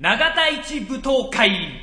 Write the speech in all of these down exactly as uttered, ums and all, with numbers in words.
永田一舞踏会。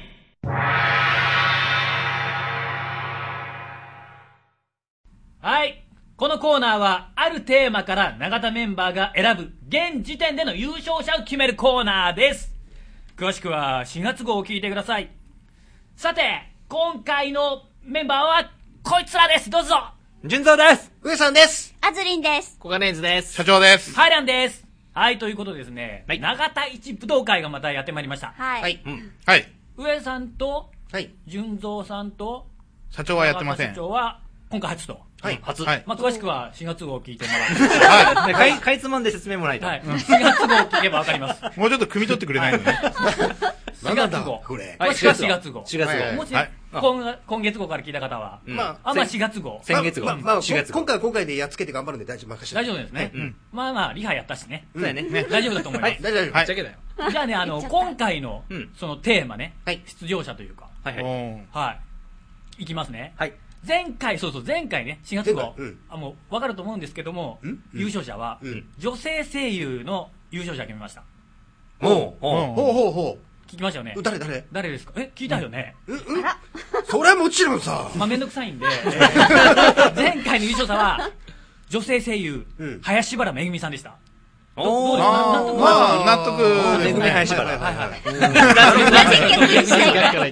はい。このコーナーは、あるテーマから永田メンバーが選ぶ、現時点での優勝者を決めるコーナーです。詳しくはしがつ号を聞いてください。さて、今回のメンバーは、こいつらです。どうぞ。 純三です。 上さんです。 あずりんです。 小金井図です。 社長です。 ハイランです。はい、ということでですね、はい、永田一武道会がまたやってまいりました。 はい。はい。 うん、はい。 上さんと、 はい。 純三さんと、 社長はやってません。 社長は、今回初と。 はい。 初。はい。まあ、詳しくはしがつ号を聞いてもらって。 はい。かいつまんで説明もらいたい。 はい。しがつ号を聞けばわかります。 もうちょっと汲み取ってくれないのね。 しがつ号。 これ。 もしくはしがつ号。 しがつ号。 もし、今月号から聞いた方は、まあ、まあしがつ号。 先月号。 まあ、今回は今回でやっつけて頑張るんで大丈夫、任せて。 大丈夫ですね。まあまあ、リハやったしね。 そうやね。 大丈夫だと思います。 大丈夫。 ぶっちゃけだよ。 じゃあね、あの、今回の、そのテーマね。出場者というか。 はいはい。 はい。いきますね。 はい。 前回、そうそう、前回ね、しがつ号、あ、もう、わかると思うんですけども、優勝者は、女性声優の優勝者決めました。 ほう、 ほう、ほう、ほう、ほう。聞きましたよね。 誰、誰誰ですか？え、聞いたよね。 うん、うん。それはもちろんさ。 まあ、めんどくさいんで、前回の優勝者は、女性声優、林原めぐみさんでした。 どうですか？まあ、納得。 めぐみ林原。 はいはい。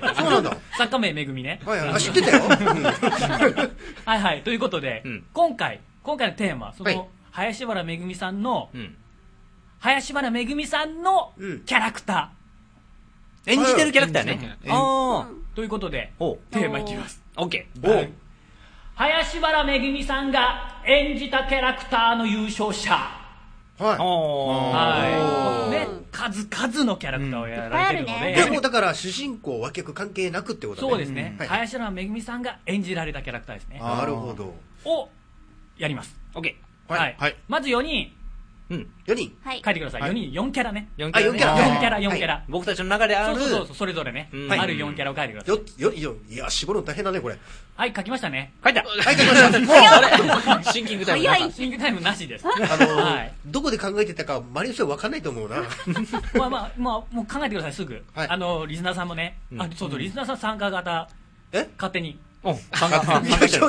そうなんだ。 作家名めぐみね。 はいはい。知ってたよ。 はいはい。ということで、今回、今回のテーマ、その、林原めぐみさんの、林原めぐみさんのキャラクター。演じてるキャラクターね。 ああ。ということで、テーマいきます。オッケー。林原めぐみさんが演じたキャラクターの優勝者。 はい。 はい。ね、数々のキャラクターをやられてるので。 でもだから主人公、脇役関係なくってことね。 そうですね。林原めぐみさんが演じられたキャラクターですね。 なるほど。 を、やります。 オッケー。はい。まずよにん。 うん。よにん。 はい。書いてください。よにん、よんキャラね。 よんキャラ。よんキャラ。 よんキャラ、よんキャラ。 僕たちの中である。 そうそうそう、それぞれね。あるよんキャラを書いてください。 よ、よ、いや、絞るの大変だね、これ。 はい、書きましたね。 書いた。 はい、書きました。もう、シンキングタイムなし。シンキングタイムなしです。 あの、どこで考えてたか、周りの人は分かんないと思うな。 まあまあ、まあ、もう考えてください、すぐ。あの、リスナーさんもね。あ、そうそう、リスナーさん参加型。 え勝手に。 うん、参加参加してる。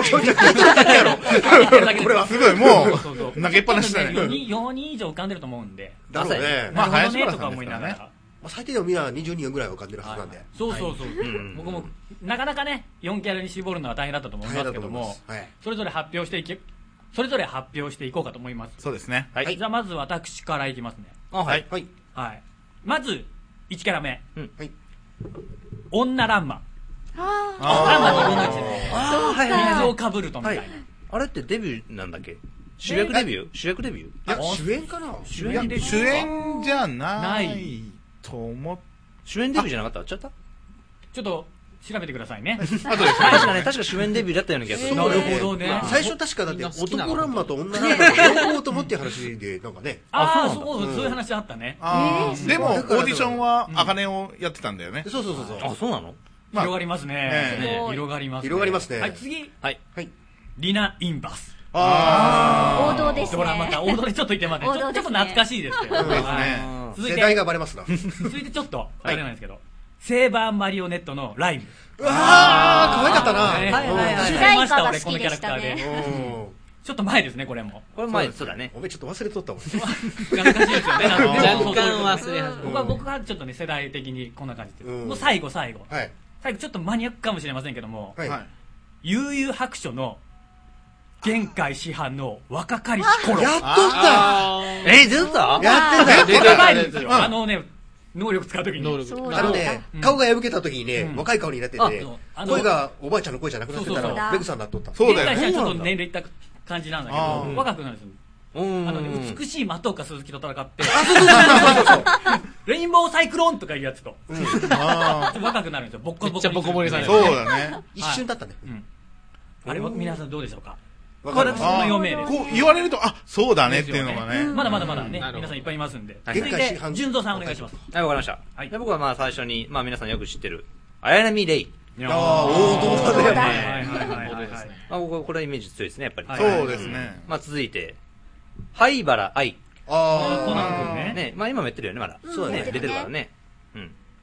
これはすごい、もう、投げっぱなしだね。 よにん以上浮かんでると思うんで。 だろうね。 まあ、林原さんとか思いながら。 最低でもみんなにじゅうにんぐらい浮かんでるはずなんで。 そうそうそう。僕も、なかなかね、よんキャラに絞るのは大変だったと思いますけども、それぞれ発表していき、それぞれ発表していこうかと思います。 そうですね。 はい。じゃあ、まず私からいきますね。 はい。 はい。はい。まず、いちキャラ目。はい。女ランマ。ああ。ランマにいろんなですね。ああ、はいはい。水をかぶるとみたいな。 あれってデビューなんだっけ？主役デビュー？主役デビュー？ いや、主演かな？ 主演デビュー。 主演じゃないと思っ主演デビューじゃなかった？あっちゃった？ ちょっと、調べてくださいね。 あとですね。 確かね、確か主演デビューだったような気がする。 なるほどね。 最初確かだって男ランマと女ランマ両方ともって話で、なんかね。 ああ、そう、そういう話あったね。 でも、オーディションは、あかねをやってたんだよね。 そうそうそうそう。 あ、そうなの？ 広がりますね。広がります。 広がりますね。 はい、次。 はい。 はい。 リナ・インバス。 ああ。王道ですね。 ほら、また王道でちょっと言ってまで。ちょっと懐かしいですけど。 そうですね。 世代がバレますな。 続いてちょっと、あれなんですけど。セーバーマリオネットのライム。 うわー、可愛かったな。 はいはいはい。 主題歌が俺このキャラクターで。ちょっと前ですね、これも。 これ前、そうだね。 おめちょっと忘れとったもん。 懐かしいですよね。 若干忘れ始め僕は、僕はちょっとね、世代的にこんな感じで。もう最後、最後。 はい。 最後、ちょっとマニアックかもしれませんけども。はい。悠々白書の、玄海師範の若かりし頃。 やっとったえ、ずっとやってたやばいですよ。あのね、能力使うときに。 あのね、顔が破けたときにね、若い顔になってて、声がおばあちゃんの声じゃなくなってたら、メグさんになっとった。 そうだよね。玄海師はちょっと年齢いった感じなんだけど、若くなるんですよ。あのね、美しい松岡鈴木と戦って、レインボーサイクロンとかいうやつと、若くなるんですよ。ボッコボコ。めっちゃボコボコされる。 そうだね。 一瞬だったね。 あれは皆さんどうでしょうか？ 私のよ名です。 こう言われると、あ、そうだねっていうのがね。 まだまだまだね、皆さんいっぱいいますんで。続いて、純三さんお願いします。 はい、わかりました。はい。僕はまあ最初に、まあ皆さんよく知ってる、綾波レイ。 ああ、王道だね。 はいはいはいはい。 まあ僕はこれはイメージ強いですね、やっぱり。 そうですね。 まあ続いて、灰原愛。 ああ、コナン君ね。 ね、まあ今もやってるよね、まだ。 そうだね。 出てるからね。うん。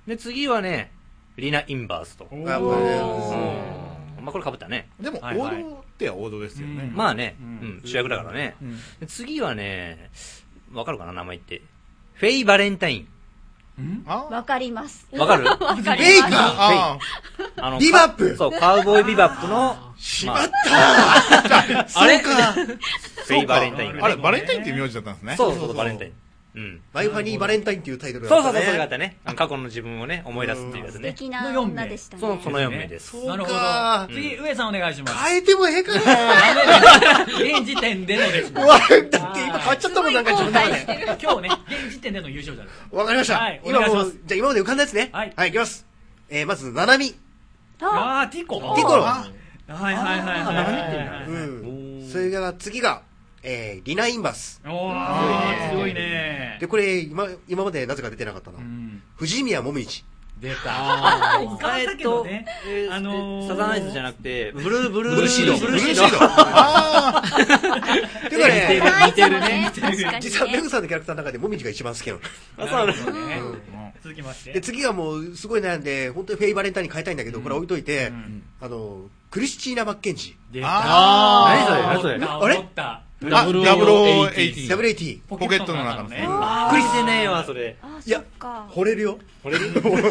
で、次はね、リナ・インバースと。 あやっぱりねまあこれ被ったね。 でも、 はいはい王道っては王道ですよね。 まあね、 ううんん、主役だからね。 うんで次はね、わかるかな名前って。フェイ・バレンタイン。 あわかります。 わかるわかります。 ベイカーああのビバップそう、カウボーイビバップの、 しまったあれそうかフェイ・バレンタインがね。 あれ、バレンタインっていう名字だったんですね。 そうそうそう、バレンタイン。うん。 マイファニーバレンタインっていうタイトルそうそうそう、 だったねそれがあったね。あの過去の自分をね、思い出すっていうやつ素ね。 敵な女でしたね。 そう、そのよん名です。 そうなるほかど。次、上さんお願いします。 変えてもええかな現時点でのです。 うわだって今変わっちゃったもんなんか自分の中で今日ね、現時点での優勝者です。 わかりました、 はいお今願いしますもうじゃあ今まで浮かんだやつねはいはい、いきますえー、まずナナミあー、ティコティコロはいはいはいはいはいはい。 うんそれから次がえー、リナ・インバスおー、すごいね。 でこれ今今までなぜか出てなかったな、 うん藤宮もみじ出た。あー、使えっったけどと、 ね。 えーあのーサザンアイズじゃなくて、ブルー、ブルー、 ブルーシードブルーシード。 あていうかね似てるね確かにね。 実はメグさんのキャラクターの中でもみじが一番好きなのあ、そうなの。 なるほどねあ。 続きまして。 で次はもうすごい悩んで本当にフェイバレンタインに変えたいんだけど、これ置いといて、 んあのクリスチーナ・マッケンジ出あ何それ何それあれ思った。 あ、ダブルオーエイティーダブルエイティポケットの中のね。 クリスねえわ、それ。 あ、 いやそっか。 惚れるよこれで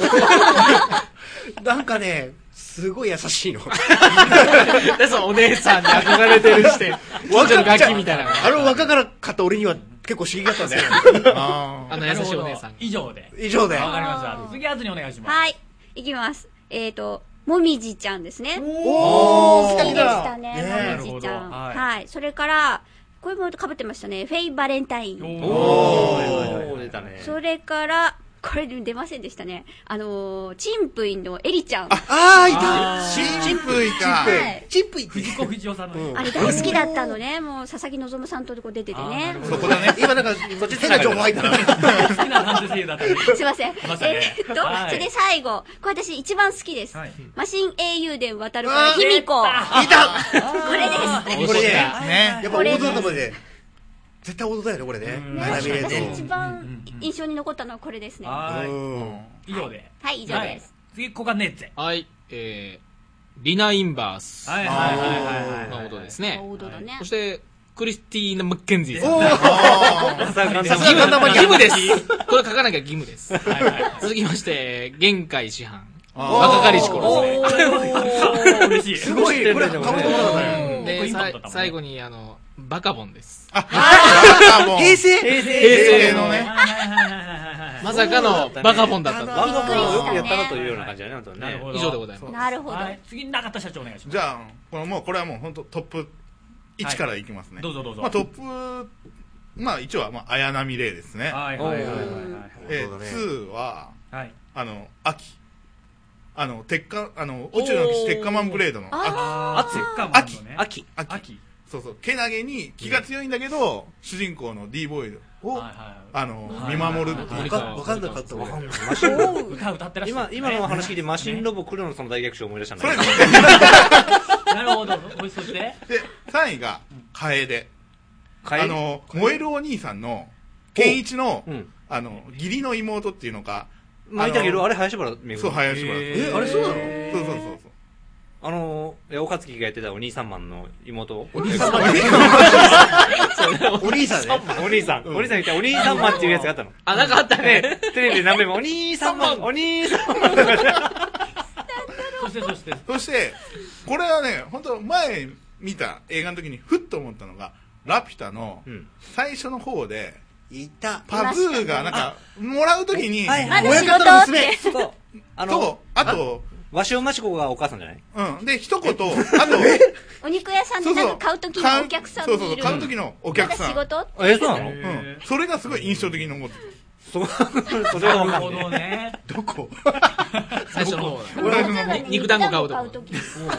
なんかねすごい優しいので、そのお姉さんに憧れてるして、近所のガキみたいな。 あの若からかった俺には結構刺激だったんだよああの優しいお姉さんが。 以上で。 以上でわかりました。次、あずにお願いします。 はい。いきます。えっと、もみじちゃんですね。 おー好きでしたね、 ねもみじちゃん。 なるほどはいはい。それから、これも被ってましたね。フェイバレンタイン。 おー、出たね。 それから、これ出ませんでしたね。あのー、チンプイのエリちゃん。 ああいたーチンプイか。 はいチップイ藤子不二雄さんの。 うんあれ大好きだったのね。もう佐々木希さんとこう出ててね。 そこだね。 今なんか変な情報入ったな好きな男性声優だったんですいません。 ましたねえーっと、 はいそれで最後。これ私一番好きです。 はいマシン英雄伝渡るから卑弥呼。こいたれです。 これねねやっぱ王道だと思うね絶対王道だよねこれねうんナナミレ私ー一番印象に残ったのはこれですね。ははトい。以上で。 い、以上です。 次、コカネッツェ。 はい、えー、リナ・インバースはいはいはいはいのはい。 ことですね。 王道だねそ。して、クリスティーナ・マッケンジーさん。 おーあさすがさすがガンダムマニア義務です。これ書かなきゃ義務です。 はいはい続きまして、玄海師範。 あ若かりし頃ですね。 おー嬉しい。 すごいこれかぶともらったねうんで、 インパさクトだったもんね最後に、あの、バカボンです。 あ、もう。 平成平成平成のねはいはいはいはいはいはい。 まさかのバカボンだったんバだ。 カボンをよくやったなというような感じだね、本当にね。 なるほど以上でございます。 なるほど。 はい。次、中田社長お願いします。 じゃあ、このもう、これはもう本当トップいちからいきますね。 どうぞどうぞまあトップ、まあ一応は、まあ、綾波レイですね。 はいはいはいはいはいえなるほどねー、には、 はい。 あの、秋。あの、鉄火、あの、宇宙の騎士鉄火マンブレードの秋。 あー、 熱い赤マンのね。 秋。 秋。 秋。 そうそう。けなげに気が強いんだけど、主人公の D ボーイを、 はいはいあの、 はい見守るっていうわかわかんなかったわ歌歌ってらっしゃ今、 る。 今の話聞いてマシンロボクロノスの大逆襲を思い出したんだけど。 なるほど。そして、 で、さんいが、楓。 カエあの、燃えるお兄さんの、健一のうん、 あの、義理の妹っていうのか、 まあ、いたけど、あれ、林原めぐそう、 み。 林原。 えあれそうなのそうそうそうそう。 あの、え岡月がやってたお兄さんマンの妹。 お兄さんマンお兄さんねお兄さん。お兄さんがいたお兄さんマンっていうやつがあったの。 あ、なんかあったね。 テレビで何遍も、お兄さんマン、お兄さんマン。 そして、そして、 そして、これはね、本当前見た映画の時にふっと思ったのが、ラピュタのうん最初の方で、 いたパブーがなんか、もらう時に、 はいまだ仕親方の事っ娘て。 そう。あのと、、あと、 鷲尾真知子がお母さんじゃないうん。で、一言、あと、 お肉屋さんでそうそうなんか買う時のお客さんそうそうそう、 もいる。 買う時のお客さん。 仕事え、そうなのうん。それがすごい印象的に残ってる。 そ、それはわなるほかんない。 どね。 どこ最初の方だ。 俺の例えばね肉団子買うとこ肉団子時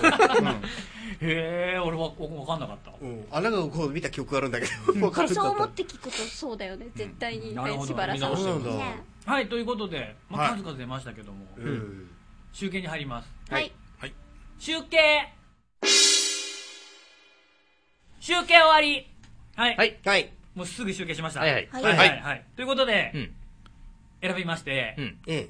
へえ、俺はわかんなかった。 うんあなたがこう見た記憶があるんだけどわかるんだそう思っって聞くとそうだよね。絶対にねなるほどしばらさん。 見直してみるねはい、ということで、まあ、 はい数々出ましたけども、 たうん集計に入ります。 はい。 集計集計終わりはい。 はい。 はいもうすぐ集計しました。 はいはい。 はいはいはいはい。ということで、 うん。 選びまして、 うん。 え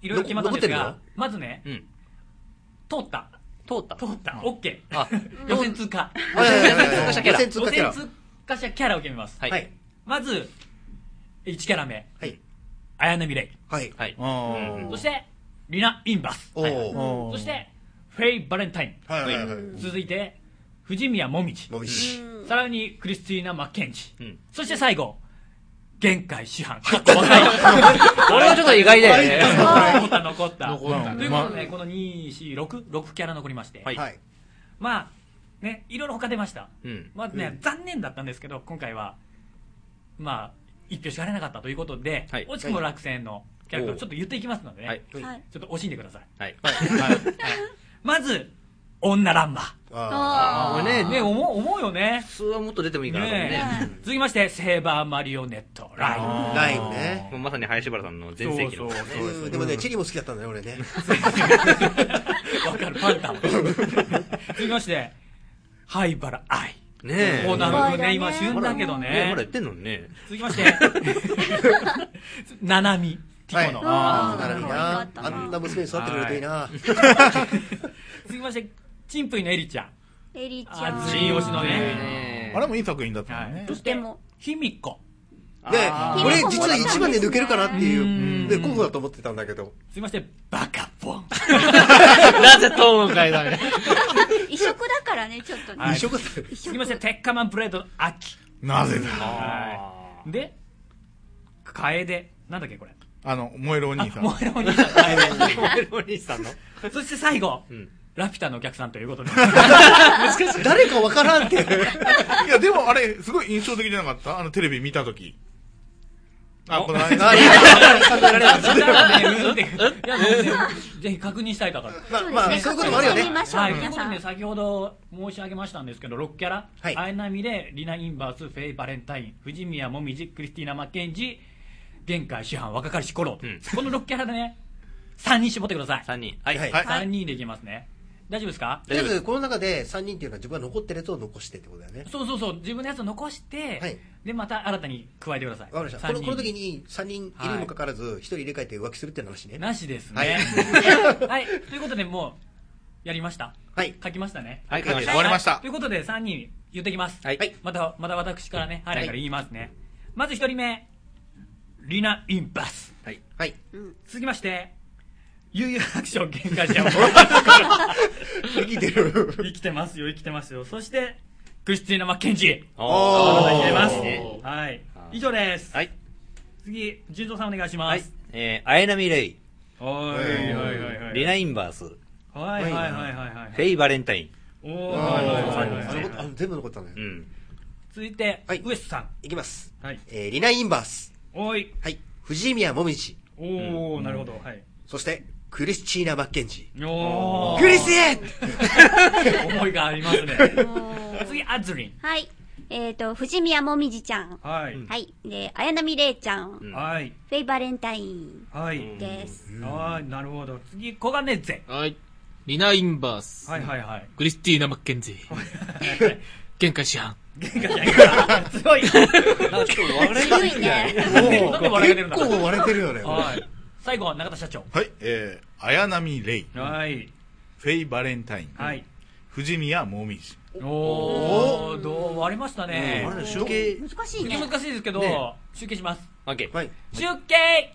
いろいろ決まったんですが残って、 まずね、 うん。 通った。 通った。 通った。オッケー。 あ、 予選通過。 はいはいはいはい予選通過者キャラ予選通過キャラ予選通過者キャラを決めます。 はい。 はいまず、いちキャラ目、 はい綾波レイ。 はいはい。 あーそして、リナ・インバス。 おーおーそして、フェイ・バレンタイン。 はいはいはい続いて、藤宮もみじ。 もみじさらに、クリスティーナ・マッケンジ。 うんそして最後、限界師範。かっこ若い。 これはちょっと意外だよね。 残った、残った。 残ったということで、このに、よん、ろく、ろくキャラ残りまして。 はいはいまあ、ね、いろいろ他出ました。 うん。 まあね、残念だったんですけど、今回は、まあ、一票しかれなかったということで、 はい惜しくも落選のキャラクターをちょっと言っていきますのでね、 はい。 はい。 ちょっと惜しんでください。 はい。 まず、女ランマ。 あこれね、 ね、思う、思うよね。 普通はもっと出てもいいかなと思うね。 ね続きまして、セーバーマリオネット、ライン。 ーラインねもうまさに林原さんの全盛期の。 そうそううんでもねチリも好きだったんだよ俺ねわかる、パンタも。続きまして、ハイバラアイ。 ねえ。 もうなるほどね、今ね旬だけどねまだねや。ってんのにね。 続きまして、ナナミ、ティコの。 あーなるほど可愛かなったなあんな娘に育ってくれるといいな続きまして、チンプイのエリちゃん。 エリちゃん。 あチン推しのね。 ねあれもいい作品だったのねそ。してでも、 ヒミコ。 であー俺実は一番で抜けるかなっていううんで候補だと思ってたんだけど続きまして、バカボン。 なぜトーン変えたね。 異色だからね、ちょっとね。 一緒だったよ異色続きまして、鉄火マンブレードの秋。 なぜだ。 はい。で、カエデ。なんだっけ、これ。 あの、燃えるおあ、 兄さん。 もうお兄さん、カエデ。 お兄さんの。 そして最後、 うん。 ラピュタのお客さんということで。 誰かわからんっていや、でもあれ、すごい印象的じゃなかったあの、テレビ見たとき。あ、このあ間。 いやだからね、うんって。いや、もうね、ぜひ確認したいとから。 まあまあそういうこともあるよね見ましょう、 はい、とい皆さん。 うことで、先ほど申し上げましたんですけど、ろくキャラ、 はいアイナミレ、リナ・インバース、フェイ・バレンタイン、藤宮もみじ、クリスティーナ・マッケンジ、限界師範、若かりし頃、 うんこのろくキャラでね、さんにん絞ってください。 さんにん。はい。 はいはいさんにんでいきますね。大丈夫ですか？ とりあえずこの中でさんにんっていうのは自分が残ってるやつを残してってことだよねそうそうそう、自分のやつを残して、 はいで、また新たに加えてください。 わかりましたさんにんこのこの時にさんにんいるにもかかわらずひとり入れ替えて浮気するっていう話ねなしですはいね。はい、ということで、もう、やりました。 はい書きましたね。 はい、 はい書き終わりましたはいということで、さんにん言ってきます。 はい。 はいまた、また私からね、はい、から言いますね。まず一人目、リナ・インバス。 はい。 はい続きまして、悠々白書限界者。 生きてる生きてますよ、生きてますよ。そして、クリスティーナ・マッケンジー。 おーまだ入れます。 いいねはい。以上です。 はい。 次、純三さんお願いしまはいす。。 えー、アイナミレイ、 はい、はい、はい、はい。 リナインバース、フはい、はい、はい、はいはい。 ェイバレンタイン。 おー、はい、はい、はいはいあのことあの全部残ったのようん。 続いて、 はいウエスさん。 いきますはい。 えーリナインバースおい。 はい藤宮もみじおー、なるほど。はい。 そしてクリスチーナ・マッケンジおー。 クリスエ思いがありますね。 おー次、アズリン。 はい。えっと、藤宮もみじちゃん。 はい。 はい。で、綾波レイちゃん。 んはい。 フェイバレンタインはい。 です。 はい、なるほど。次、コガネッツェ。 はい。リナ・インバース。 はいはいはい。 クリスティーナ・マッケンジー。限界師範。 玄関じゃないから。強い。 なんかちょっと割れ強いね。 なんで笑けてるんだ結構割れてるよねはい。最後、中田社長。 はい、えー、綾波レイ、 はい。 フェイ・バレンタイン、 はい。 藤宮もみじ。 おー、どう割れましたね。 あれ集計、 難しいね。 難しいですけどね、 集計します。 オッケー。 はい集計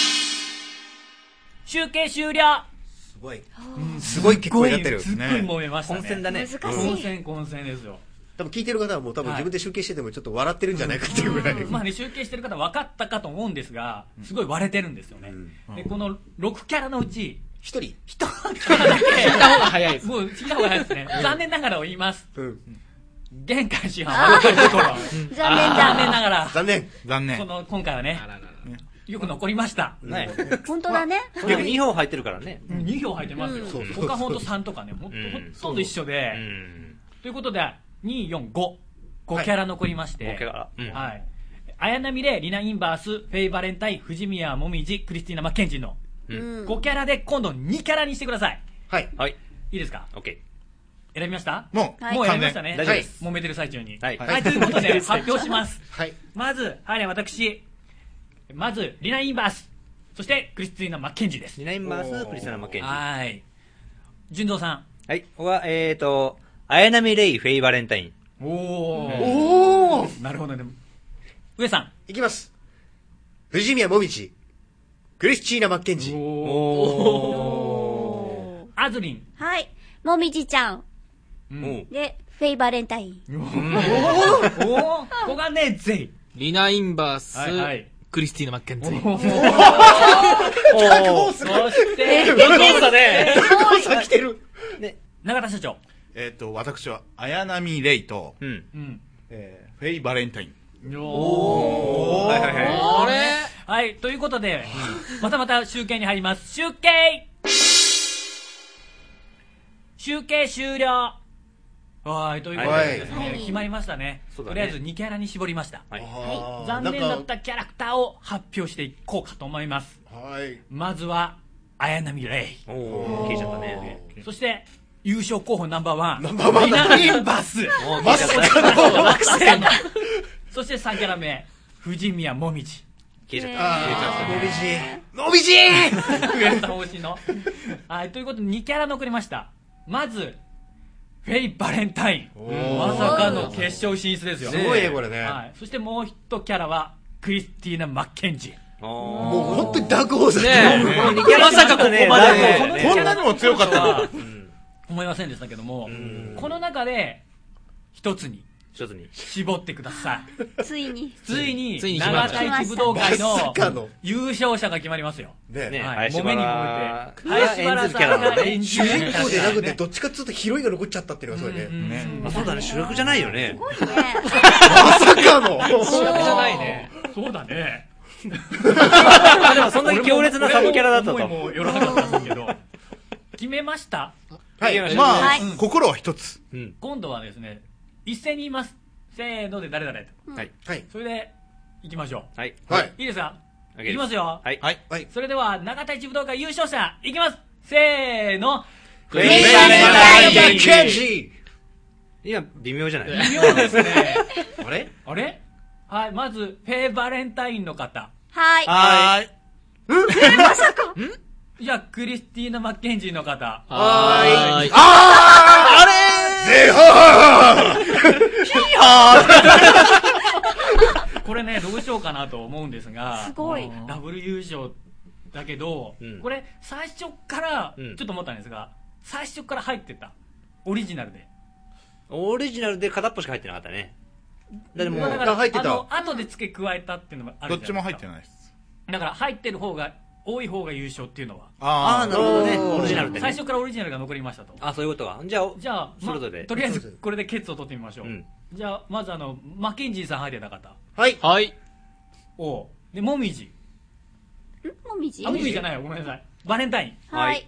集計終了。 すごいすごい結構になってるすっごい揉めましたね。 混戦だね。 難しい。 混戦混戦ですよ。 多分聞いてる方はもう多分自分で集計しててもちょっと笑ってるんじゃないかっていうぐらいまあね、集計してる方分かったかと思うんですが、すごい割れてるんですよね。で、このろくキャラのうち、 一人ひとキャラだけ、 聞いた方が早いです。 もう聞いた方が早いですね。残念ながらを言います。 うん玄関師範若かりし頃。 残念残だ。 念ながら、 残念残念。 その、今回はねあ、ららら。 よく残りました。 ね。 本当だね。 逆ににほん入ってるからね。 に票入ってますよ。 そうそう他ほんとさんとかね、ほんとうんほとんど一緒うで。 ん。 ということで、に、よん、ご。ごキャラ残りまして。 ごキャラうんはい。綾波レイ、リナ・インバース、フェイ・バレンタイン、藤宮もみじ、クリスティーナ・マッケンジーのうん。 ごキャラで今度にキャラにしてください。 はいはい。 いいですか？ オッケ選びました？ もう、 はいもう選びましたね。 大丈夫です揉めてる最中に。 はいはい、ということで発表します。 はいまず、はいね、私、まず、リナ・インバース。 そしてクリスティーナ・マッケンジーです。 リナインバース、クリスティーナ・マッケンジー。 はい。純三さん。 はい。ここは、えーと、綾波レイ、フェイ・バレンタイン。 おー。 おーなるほどね。上さん。 いきます。藤宮もみじ、クリスチーナ・マッケンジー。 おー。あずりん。 はい。もみじちゃん。 うん。 で、フェイバレンタイン。 おー。ここがね、ぜひ。 リナインバース、 はいはい、 クリスティーナ・マッケンジー。 おー。 そして、 よく押したね。 結構さ来てる。 ね、永田社長。 えっと、私は、綾波レイと、 うん。 うん。 えー、フェイ・バレンタイン。 おー。 はいはいはい。 あれはい、ということで、またまた集計に入ります。集計集計終了。はい、ということでですね、決まりましたね。とりあえずにキャラに絞りました。 はい。 残念だったキャラクターを発表していこうかと思います。 はい。 まずは、綾波レイ。 おー、消えちゃったね。 そして、優勝候補ナンバーワン。 ナンバーワンリナインバス。 まさかの。 まさかの。そしてさんキャラ目、藤宮もみじ。 消えちゃった。消えちゃった。 もみじもみじ上さん推しの。はい、ということでにキャラ残りました。まず、フェイ・バレンタイン。まさかの決勝進出ですよ。 すごいね、これね。 はい。そしてもう一キャラは、クリスティーナ・マッケンジー。 もう本当にダークホースだね。まさかここまで。 こんなにも強かったの思いませんでしたけども、この中で、一つに。 一つに絞ってください。 ついに。 ついに、 ついに長田市武道会のの優勝者が決まりますよ。 ねね、 はい、 林揉めに揉原めて。林原さんが演じ主る。 人公でなくてどっちかっていうとヒロインが残っちゃったっていうのがすごいね。 ね。 あ、そうだね、主役じゃないよね。 まさかの主役じゃないね。 そうだね。 でもそんなに強烈なサブキャラだったと。 思いもよらなかったんですけど。決めました？ はい。 まあはい、 心は一つ。 うん。 今度はですね、一斉に言います。せーので誰々と。 はい。 はい。 それで、行きましょはい。 はい。 う。いいですか？ いいきますよ。 はい。 はい。 はい。 それでは、長田市武道会優勝者、いきます。せーの。 フェイ・バレンタインケンジ今、微妙じゃない微妙ですね。 あれあれはい、まず、フェイ・バレンタインの方。 はい。 はーい。 じゃあ、クリスティーナ・マッケンジーの方。 はーい。 あれゼハこれね、どうしようかなと思うんですが。 すごい。 ダブル優勝だけど、 うんこれ、最初から、 うんちょっと思ったんですが、最初から入ってた。オリジナルで。 オリジナルで片っぽしか入ってなかったね。だってもう、 だから、 入ってたあの、後で付け加えたっていうのがあるどっちも入っていないです。 だから、入ってる方が、多い方が優勝っていうのは。 ああ、なるほどね。 おーオリジナルでね。 最初からオリジナルが残りましたと。 あ、そういうことか。じゃあ、 じゃあ、まそれぞれとりあえずこれでケツを取ってみましょう。 うんじゃあ、まずあの、マッケンジーさん入ってた方。 はい。 はい。 おで、もみじ。 もみじあ、もみじじゃないよ。ごめんなさい。バレンタイン。 はい。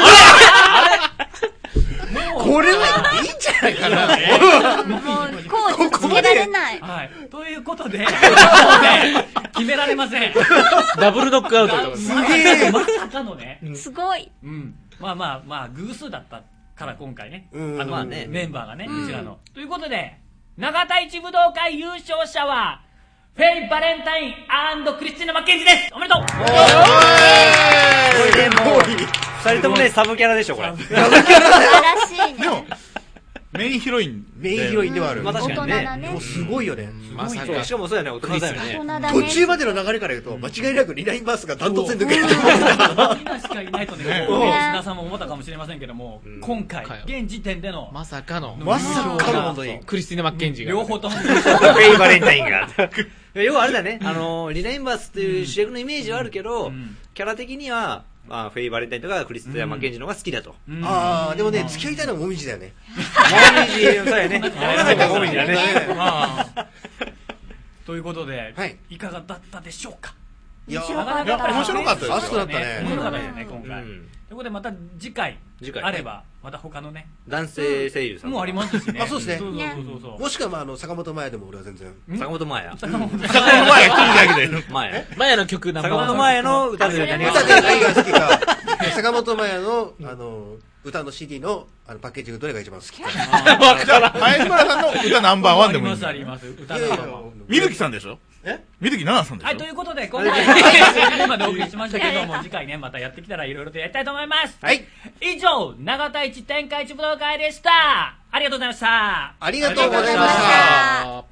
これはいいんじゃないかな。 もう、こう、つけられない。 はい。ということで、決められません。 ダブルノックアウトってことです。 すげえ。 まさかのね。 すごい。 うん。まあまあまあ、偶数だったから今回ね。 うんあの、 まあねメンバーがね、うちらの。ということで、長田市武道会優勝者は、フェイ・バレンタイン&クリスティーナ・マッケンジーです。おめでとう。 これでもう、二人ともね、サブキャラでしょ、これ。 素晴らしいね。 でも、メインヒロイン。 メインヒロインではある。 まあ確かにね大人だねもうすごいよね。 まさかそうし。かもそうだよね、大人だよね。 大人だね。 途中までの流れから言うと、間違いなくリナインバースがダントツに抜ける。 今しかいないとね、 ねリスナーさんも思ったかもしれませんけども、 ん今回かよ、 現時点での、 まさかの。 まさかの本当に。 クリスティーナ・マッケンジーが。 両方とも、 フェイ・バレンタインが。要はあれだね、あの、リナインバースっていう主役のイメージはあるけど、 うんキャラ的には、まあ、フェイ・バレンタインとかクリスティア・マッケンジーの方が好きだと。 うんああ、でもね、付き合いたいのはもみじだよね。 もみじ、そうやね。もみじだね。 まあということで、 はいいかがだったでしょうか。 いや面白かったなかなかやっぱり面白かったですよ熱くなったね面白かったですね、今回。 うんということで、また次回次回あれば、また他のね、 男性声優さん。 もうありますしね。 あそうですねそうそうそうそう。 もしくは、まあ、あの、坂本真綾でも俺は全然。 坂本真綾。 坂本前一人だけで。 前。 マヤの曲ナンバーワン。 坂本真綾の歌で何が歌で何が好きか、坂本真綾の、あの、歌の シーディー の、あの、パッケージングどれが一番好きか。 じゃあ、林原さんの歌ナンバーワンでもいいんだあります、あります。歌いやいやの。 水木さんでしょええ水木奈々さんでしょ。 はい、ということで、今回はここまでお送りしましたけども、次回ね、またやってきたらいろいろとやりたいと思います。 はい。 以上、永田一天下一武道会でした。ありがとうございました。 ありがとうございました。